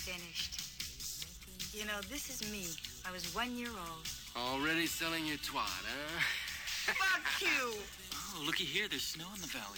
finished. You know, this is me. I was 1 year old. Already selling your twat, huh? Fuck you! Oh, looky here. There's snow in the valley.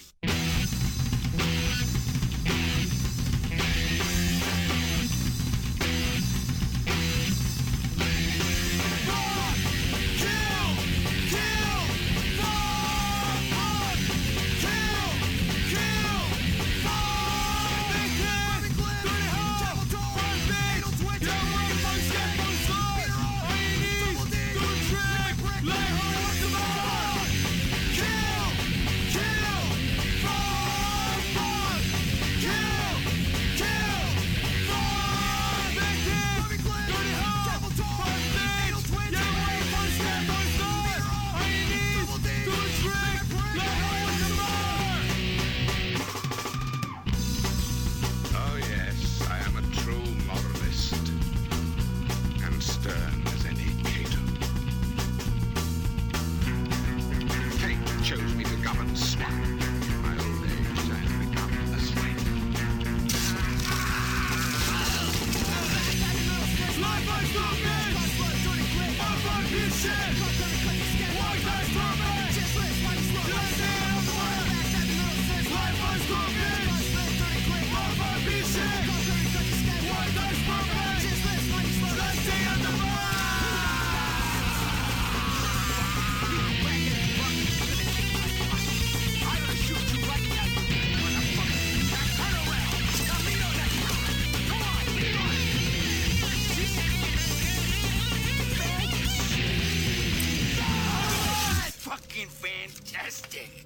Fantastic!